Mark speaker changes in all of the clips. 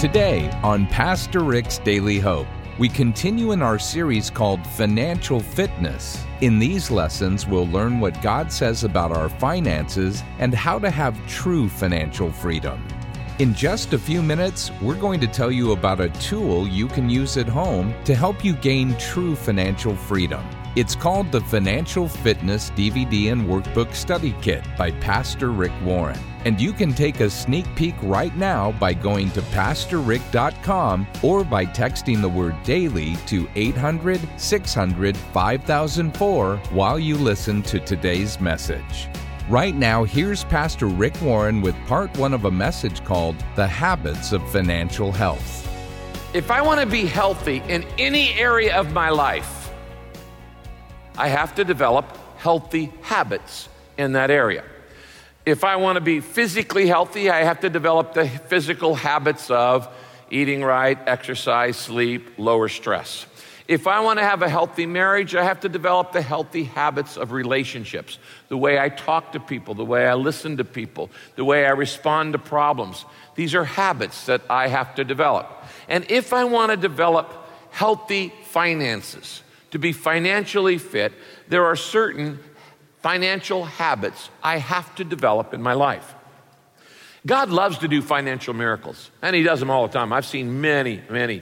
Speaker 1: Today on Pastor Rick's Daily Hope, we continue in our series called Financial Fitness. In these lessons, we'll learn what God says about our finances and how to have true financial freedom. In just a few minutes, we're going to tell you about a tool you can use at home to help you gain true financial freedom. It's called the Financial Fitness DVD and Workbook Study Kit by Pastor Rick Warren. And you can take a sneak peek right now by going to PastorRick.com or by texting the word DAILY to 800-600-5004 while you listen to today's message. Right now, here's Pastor Rick Warren with part one of a message called The Habits of Financial Health.
Speaker 2: If I want to be healthy in any area of my life, I have to develop healthy habits in that area. If I want to be physically healthy, I have to develop the physical habits of eating right, exercise, sleep, lower stress. If I want to have a healthy marriage, I have to develop the healthy habits of relationships, the way I talk to people, the way I listen to people, the way I respond to problems. These are habits that I have to develop. And if I want to develop healthy finances, to be financially fit, there are certain financial habits I have to develop in my life. God loves to do financial miracles, and He does them all the time. I've seen many.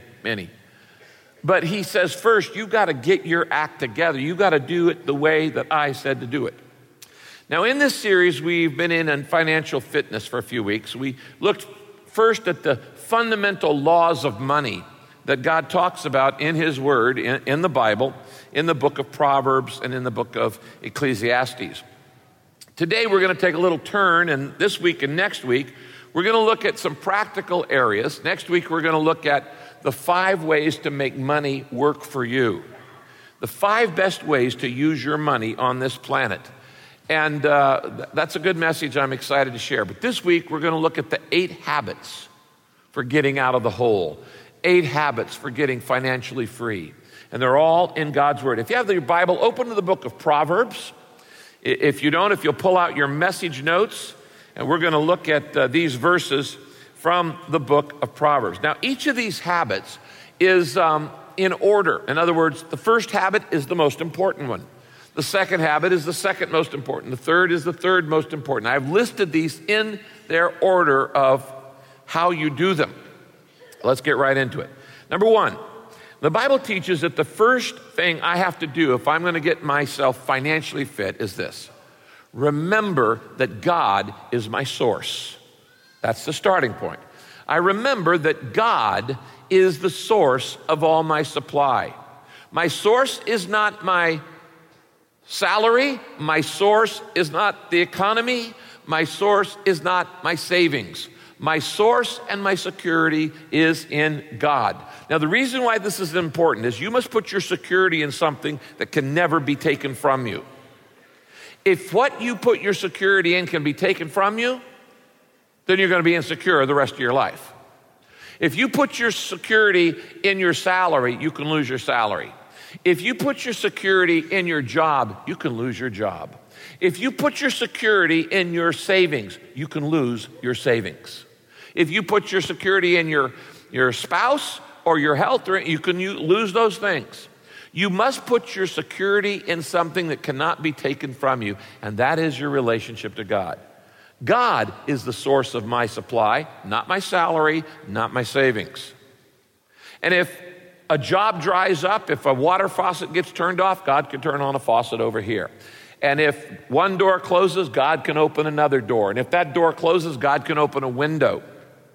Speaker 2: But He says, first, you've got to get your act together. You've got to do it the way that I said to do it. Now, in this series, we've been in financial fitness for a few weeks. We looked first at the fundamental laws of money that God talks about in His Word, in the Bible, in the book of Proverbs, and in the book of Ecclesiastes. Today, we're going to take a little turn, and this week and next week, we're going to look at some practical areas. Next week, we're going to look at the 5 ways to make money work for you. The 5 best ways to use your money on this planet. And that's a good message I'm excited to share. But this week, we're going to look at the 8 habits for getting out of the hole. 8 habits for getting financially free. And they're all in God's Word. If you have your Bible, open to the book of Proverbs. If you don't, if you'll pull out your message notes, and we're going to look at these verses from the book of Proverbs. Now, each of these habits is in order. In other words, the first habit is the most important one. The second habit is the second most important. The third is the third most important. I've listed these in their order of how you do them. Let's get right into it. Number 1, the Bible teaches that the first thing I have to do if I'm going to get myself financially fit is this. Remember that God is my source. That's the starting point. I remember that God is the source of all my supply. My source is not my salary. My source is not the economy. My source is not my savings. My source and my security is in God. Now, the reason why this is important is you must put your security in something that can never be taken from you. If what you put your security in can be taken from you, then you're going to be insecure the rest of your life. If you put your security in your salary, you can lose your salary. If you put your security in your job, you can lose your job. If you put your security in your savings, you can lose your savings. If you put your security in your spouse or your health, you can lose those things. You must put your security in something that cannot be taken from you, and that is your relationship to God. God is the source of my supply, not my salary, not my savings. And if a job dries up, if a water faucet gets turned off, God can turn on a faucet over here. And if one door closes, God can open another door. And if that door closes, God can open a window.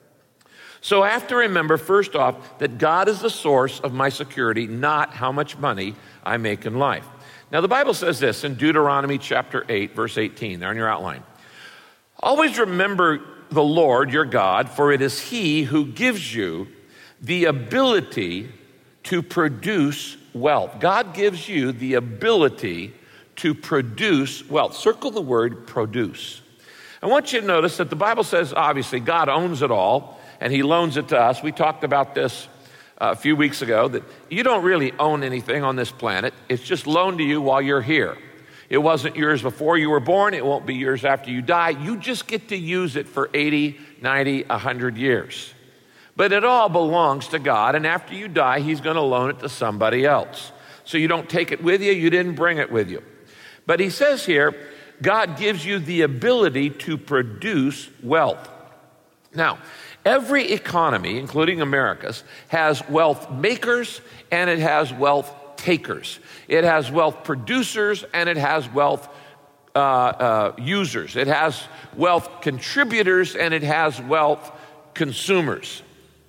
Speaker 2: So I have to remember, first off, that God is the source of my security, not how much money I make in life. Now, the Bible says this in Deuteronomy chapter 8, verse 18, there in your outline. Always remember the Lord, your God, for it is He who gives you the ability to produce wealth. God gives you the ability to produce wealth. Circle the word produce. I want you to notice that the Bible says, obviously, God owns it all, and He loans it to us. We talked about this a few weeks ago, that you don't really own anything on this planet. It's just loaned to you while you're here. It wasn't yours before you were born. It won't be yours after you die. You just get to use it for 80, 90, 100 years. But it all belongs to God, and after you die, he's going to loan it to somebody else. So you don't take it with you, you didn't bring it with you. But he says here, God gives you the ability to produce wealth. Now, every economy, including America's, has wealth makers and it has wealth takers. It has wealth producers and it has wealth users. It has wealth contributors and it has wealth consumers.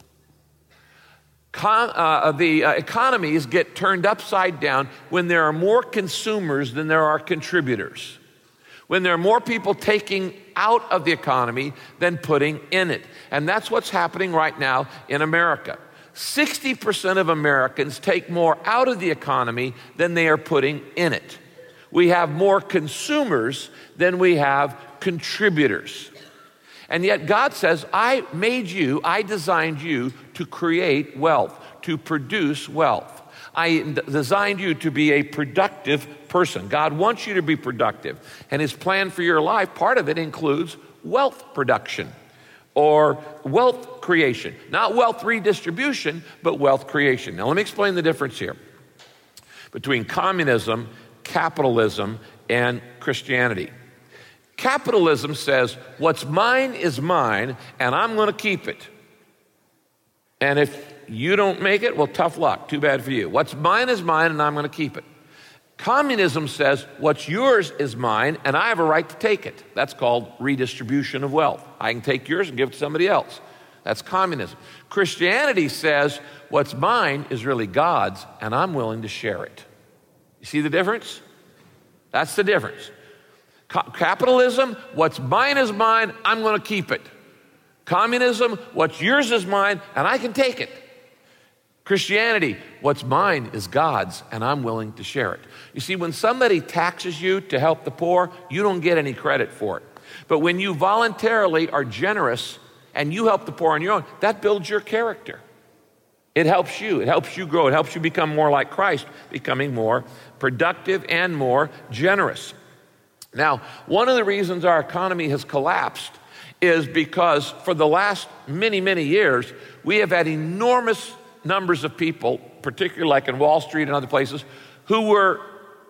Speaker 2: The economies get turned upside down when there are more consumers than there are contributors. When there are more people taking out of the economy than putting in it. And that's what's happening right now in America. 60% of Americans take more out of the economy than they are putting in it. We have more consumers than we have contributors. And yet God says, I made you, I designed you to create wealth, to produce wealth. I designed you to be a productive person. God wants you to be productive. And his plan for your life, part of it includes wealth production or wealth creation. Not wealth redistribution, but wealth creation. Now let me explain the difference here between communism, capitalism, and Christianity. Capitalism says, what's mine is mine, and I'm going to keep it. And if you don't make it, well, tough luck. Too bad for you. What's mine is mine, and I'm going to keep it. Communism says, what's yours is mine, and I have a right to take it. That's called redistribution of wealth. I can take yours and give it to somebody else. That's communism. Christianity says, what's mine is really God's, and I'm willing to share it. You see the difference? That's the difference. Capitalism, what's mine is mine, I'm going to keep it. Communism, what's yours is mine, and I can take it. Christianity, what's mine is God's, and I'm willing to share it. You see, when somebody taxes you to help the poor, you don't get any credit for it. But when you voluntarily are generous and you help the poor on your own, that builds your character. It helps you grow. It helps you become more like Christ, becoming more productive and more generous. Now, one of the reasons our economy has collapsed is because for the last many, many years, we have had enormous numbers of people, particularly like in Wall Street and other places, who were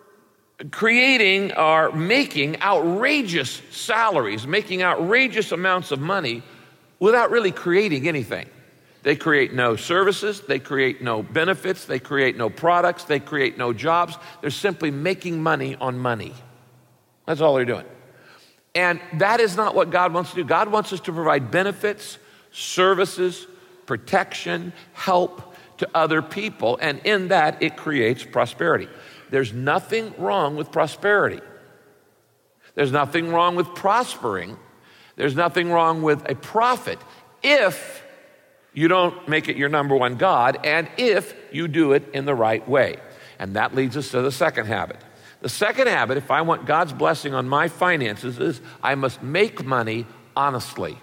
Speaker 2: creating or making outrageous salaries, making outrageous amounts of money without really creating anything. They create no services, they create no benefits, they create no products, they create no jobs. They're simply making money on money. That's all they're doing. And that is not what God wants to do. God wants us to provide benefits, services, protection, help to other people, and in that it creates prosperity. There's nothing wrong with prosperity. There's nothing wrong with prospering. There's nothing wrong with a profit if you don't make it your number one God and if you do it in the right way. And that leads us to the second habit. The second habit, if I want God's blessing on my finances, is I must make money honestly.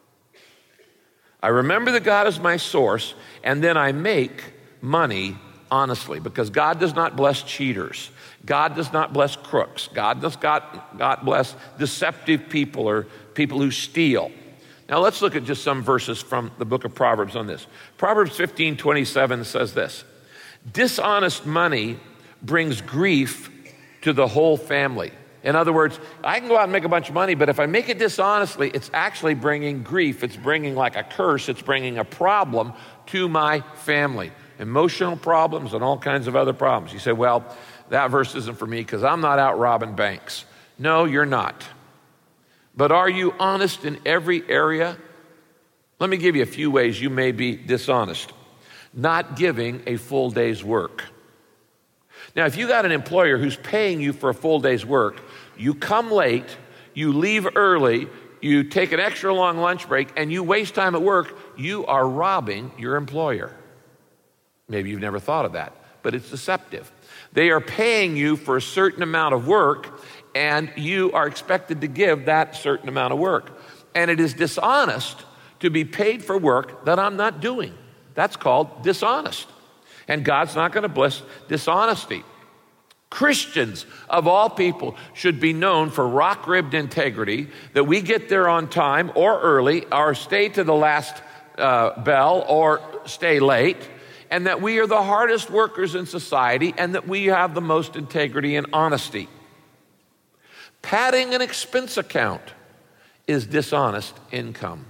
Speaker 2: I remember that God is my source, and then I make money honestly, because God does not bless cheaters. God does not bless crooks. God does not bless deceptive people or people who steal. Now let's look at just some verses from the book of Proverbs on this. Proverbs 15:27 says this: dishonest money brings grief to the whole family. In other words, I can go out and make a bunch of money, but if I make it dishonestly, it's actually bringing grief. It's bringing like a curse. It's bringing a problem to my family. Emotional problems and all kinds of other problems. You say, well, that verse isn't for me because I'm not out robbing banks. No, you're not. But are you honest in every area? Let me give you a few ways you may be dishonest. Not giving a full day's work. Now, if you got an employer who's paying you for a full day's work, you come late, you leave early, you take an extra long lunch break, and you waste time at work, you are robbing your employer. Maybe you've never thought of that, but it's deceptive. They are paying you for a certain amount of work, and you are expected to give that certain amount of work. And it is dishonest to be paid for work that I'm not doing. That's called dishonest. And God's not going to bless dishonesty. Christians, of all people, should be known for rock-ribbed integrity, that we get there on time or early or stay to the last bell or stay late, and that we are the hardest workers in society, and that we have the most integrity and honesty. Padding an expense account is dishonest income.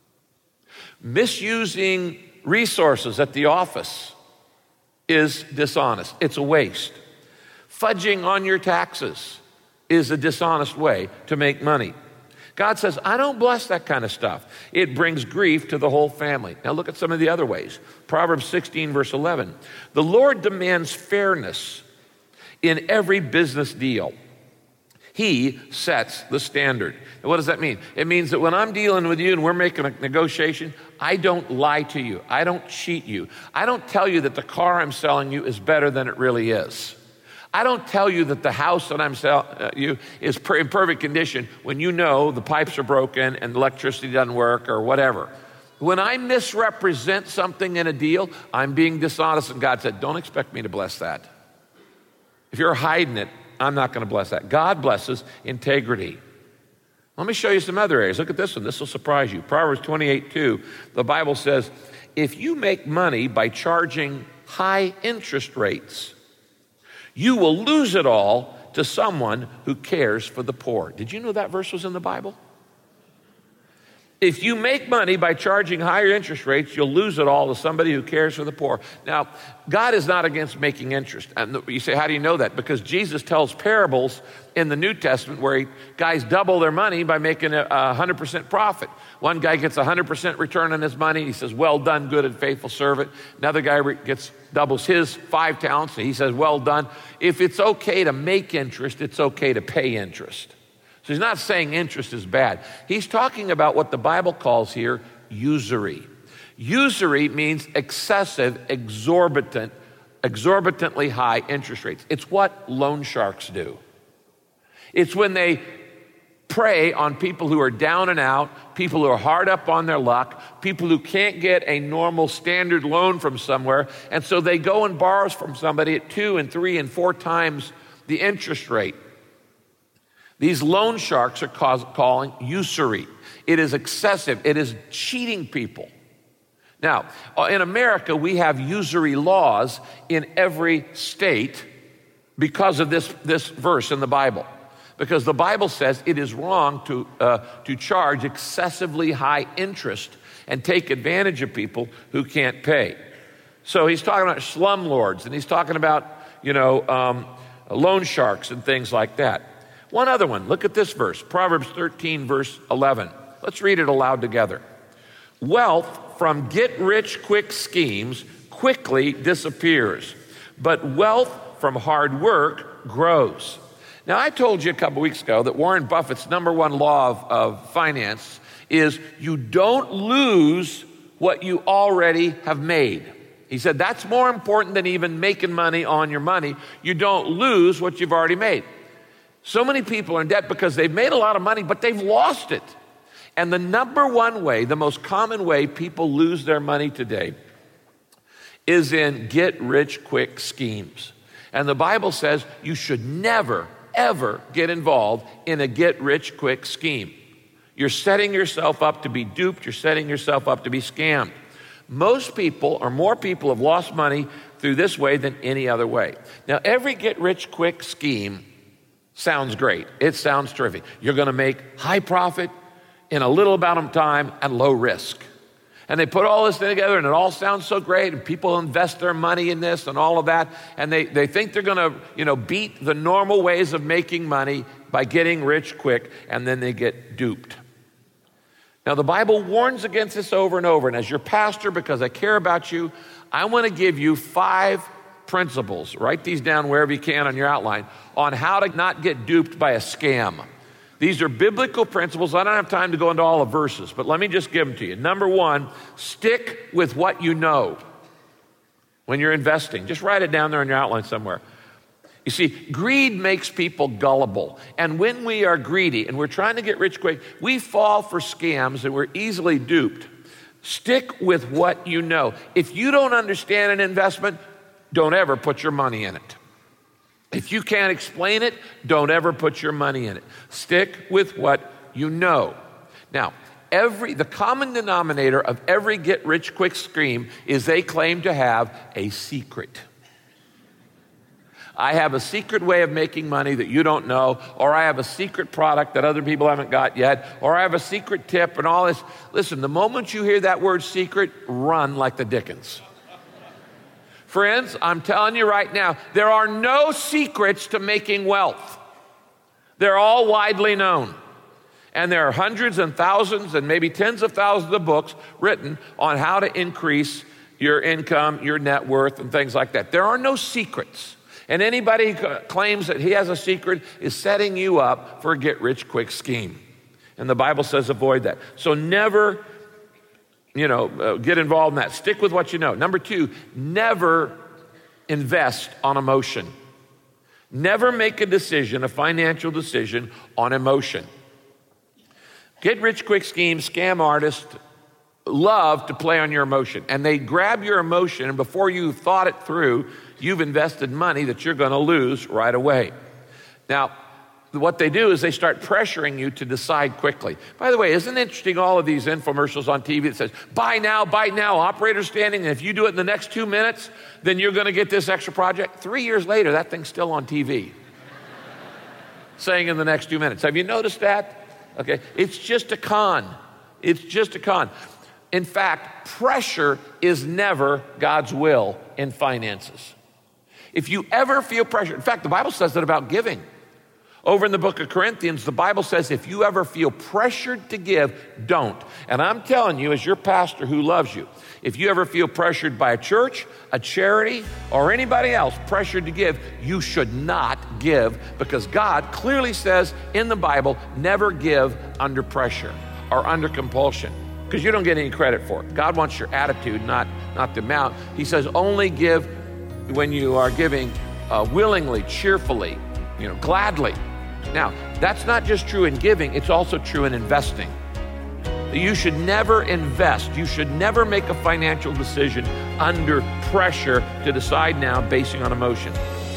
Speaker 2: Misusing resources at the office is dishonest. It's a waste. Fudging on your taxes is a dishonest way to make money. God says, I don't bless that kind of stuff. It brings grief to the whole family. Now look at some of the other ways. Proverbs 16, verse 11. The Lord demands fairness in every business deal. He sets the standard. And what does that mean? It means that when I'm dealing with you and we're making a negotiation, I don't lie to you. I don't cheat you. I don't tell you that the car I'm selling you is better than it really is. I don't tell you that the house that I'm selling you is in perfect condition when you know the pipes are broken and the electricity doesn't work or whatever. When I misrepresent something in a deal, I'm being dishonest, and God said, don't expect me to bless that. If you're hiding it, I'm not going to bless that. God blesses integrity. Let me show you some other areas. Look at this one. This will surprise you. Proverbs 28:2, the Bible says, if you make money by charging high interest rates, you will lose it all to someone who cares for the poor. Did you know that verse was in the Bible? If you make money by charging higher interest rates, you'll lose it all to somebody who cares for the poor. Now, God is not against making interest. And you say, how do you know that? Because Jesus tells parables in the New Testament where guys double their money by making a 100% profit. One guy gets 100% return on his money. He says, well done, good and faithful servant. Another guy doubles his 5 talents. And he says, well done. If it's okay to make interest, it's okay to pay interest. So he's not saying interest is bad. He's talking about what the Bible calls here usury. Usury means excessive, exorbitantly high interest rates. It's what loan sharks do. It's when they prey on people who are down and out, people who are hard up on their luck, people who can't get a normal standard loan from somewhere, and so they go and borrow from somebody at 2 and 3 and 4 times the interest rate. These loan sharks are calling usury. It is excessive. It is cheating people. Now, in America, we have usury laws in every state because of this verse in the Bible. Because the Bible says it is wrong to charge excessively high interest and take advantage of people who can't pay. So he's talking about slumlords, and he's talking about, loan sharks and things like that. One other one, look at this verse, Proverbs 13, verse 11. Let's read it aloud together. Wealth from get-rich-quick schemes quickly disappears, but wealth from hard work grows. Now, I told you a couple weeks ago that Warren Buffett's number one law of finance is you don't lose what you already have made. He said that's more important than even making money on your money. You don't lose what you've already made. So many people are in debt because they've made a lot of money, but they've lost it. And the number one way, the most common way people lose their money today is in get-rich-quick schemes. And the Bible says you should never, ever get involved in a get-rich-quick scheme. You're setting yourself up to be duped. You're setting yourself up to be scammed. Most people, or more people, have lost money through this way than any other way. Now, every get-rich-quick scheme sounds great. It sounds terrific. You're going to make high profit in a little amount of time and low risk. And they put all this together and it all sounds so great, and people invest their money in this and all of that, and they think they're going to beat the normal ways of making money by getting rich quick, and then they get duped. Now, the Bible warns against this over and over, and as your pastor, because I care about you, I want to give you 5 principles. Write these down wherever you can on your outline on how to not get duped by a scam. These are biblical principles. I don't have time to go into all the verses, but let me just give them to you. Number 1, stick with what you know when you're investing. Just write it down there on your outline somewhere. You see, greed makes people gullible. And when we are greedy and we're trying to get rich quick, we fall for scams and we're easily duped. Stick with what you know. If you don't understand an investment, don't ever put your money in it. If you can't explain it, don't ever put your money in it. Stick with what you know. Now, The common denominator of every get-rich-quick scheme is they claim to have a secret. I have a secret way of making money that you don't know, or I have a secret product that other people haven't got yet, or I have a secret tip and all this. Listen, the moment you hear that word secret, run like the Dickens. Friends, I'm telling you right now, there are no secrets to making wealth. They're all widely known. And there are hundreds and thousands and maybe tens of thousands of books written on how to increase your income, your net worth, and things like that. There are no secrets. And anybody who claims that he has a secret is setting you up for a get-rich-quick scheme. And the Bible says avoid that. So never, get involved in that. Stick with what you know. Number 2, never invest on emotion. Never make a financial decision on emotion. Get-rich-quick schemes, scam artists love to play on your emotion. And they grab your emotion, and before you've thought it through, you've invested money that you're going to lose right away. Now, what they do is they start pressuring you to decide quickly. By the way, isn't it interesting, all of these infomercials on TV that says, buy now, operator standing, and if you do it in the next 2 minutes, then you're going to get this extra project. 3 years later, that thing's still on TV, saying in the next 2 minutes. Have you noticed that? Okay, it's just a con. It's just a con. In fact, pressure is never God's will in finances. If you ever feel pressure, in fact, the Bible says that about giving. Over in the book of Corinthians, the Bible says if you ever feel pressured to give, don't. And I'm telling you, as your pastor who loves you, if you ever feel pressured by a church, a charity, or anybody else pressured to give, you should not give, because God clearly says in the Bible, never give under pressure or under compulsion, because you don't get any credit for it. God wants your attitude, not the amount. He says only give when you are giving willingly, cheerfully, gladly. Now, that's not just true in giving, it's also true in investing. You should never invest. You should never make a financial decision under pressure to decide now basing on emotion.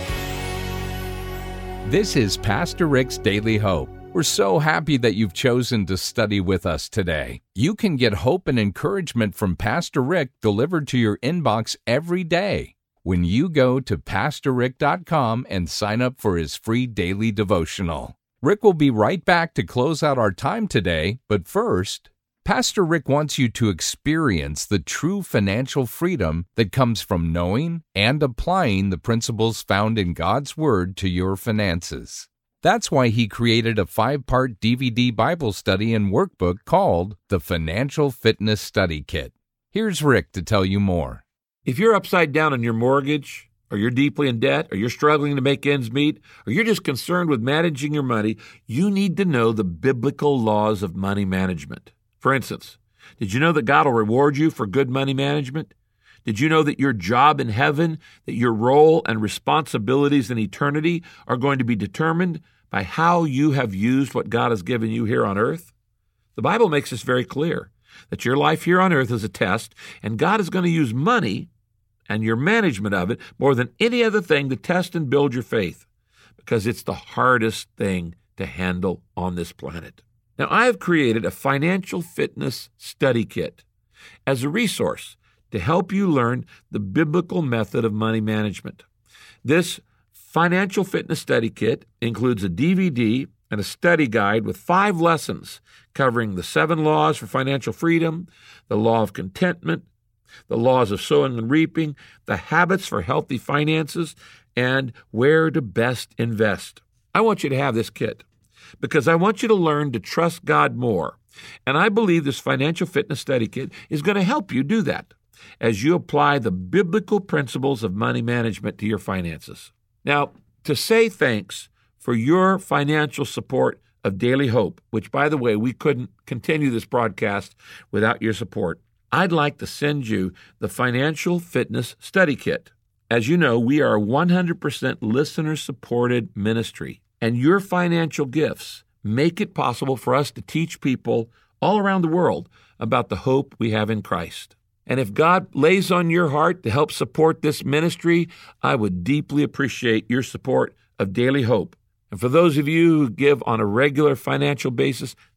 Speaker 1: This is Pastor Rick's Daily Hope. We're so happy that you've chosen to study with us today. You can get hope and encouragement from Pastor Rick delivered to your inbox every day when you go to PastorRick.com and sign up for his free daily devotional. Rick will be right back to close out our time today, but first, Pastor Rick wants you to experience the true financial freedom that comes from knowing and applying the principles found in God's Word to your finances. That's why he created a 5-part DVD Bible study and workbook called the Financial Fitness Study Kit. Here's Rick to tell you more.
Speaker 2: If you're upside down on your mortgage, or you're deeply in debt, or you're struggling to make ends meet, or you're just concerned with managing your money, you need to know the biblical laws of money management. For instance, did you know that God will reward you for good money management? Did you know that your job in heaven, that your role and responsibilities in eternity are going to be determined by how you have used what God has given you here on earth? The Bible makes this very clear, that your life here on earth is a test, and God is going to use money and your management of it more than any other thing to test and build your faith, because it's the hardest thing to handle on this planet. Now, I have created a financial fitness study kit as a resource to help you learn the biblical method of money management. This financial fitness study kit includes a DVD and a study guide with 5 lessons covering the 7 laws for financial freedom, the law of contentment, the laws of sowing and reaping, the habits for healthy finances, and where to best invest. I want you to have this kit, because I want you to learn to trust God more. And I believe this financial fitness study kit is going to help you do that as you apply the biblical principles of money management to your finances. Now, to say thanks for your financial support of Daily Hope, which, by the way, we couldn't continue this broadcast without your support, I'd like to send you the Financial Fitness Study Kit. As you know, we are a 100% listener-supported ministry. And your financial gifts make it possible for us to teach people all around the world about the hope we have in Christ. And if God lays on your heart to help support this ministry, I would deeply appreciate your support of Daily Hope. And for those of you who give on a regular financial basis,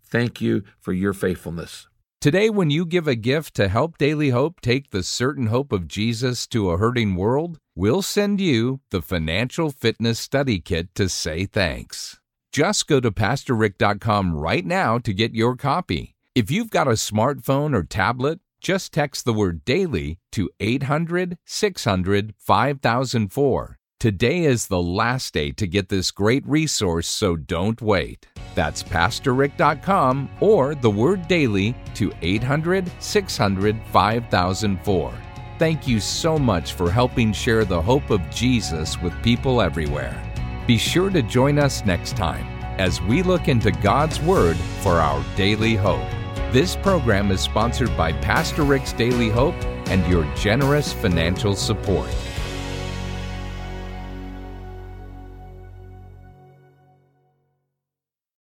Speaker 2: Thank you for your faithfulness.
Speaker 1: Today, when you give a gift to help Daily Hope take the certain hope of Jesus to a hurting world, we'll send you the Financial Fitness Study Kit to say thanks. Just go to PastorRick.com right now to get your copy. If you've got a smartphone or tablet, just text the word DAILY to 800-600-5004. Today is the last day to get this great resource, so don't wait. That's PastorRick.com or the word DAILY to 800-600-5004. Thank you so much for helping share the hope of Jesus with people everywhere. Be sure to join us next time as we look into God's Word for our daily hope. This program is sponsored by Pastor Rick's Daily Hope and your generous financial support.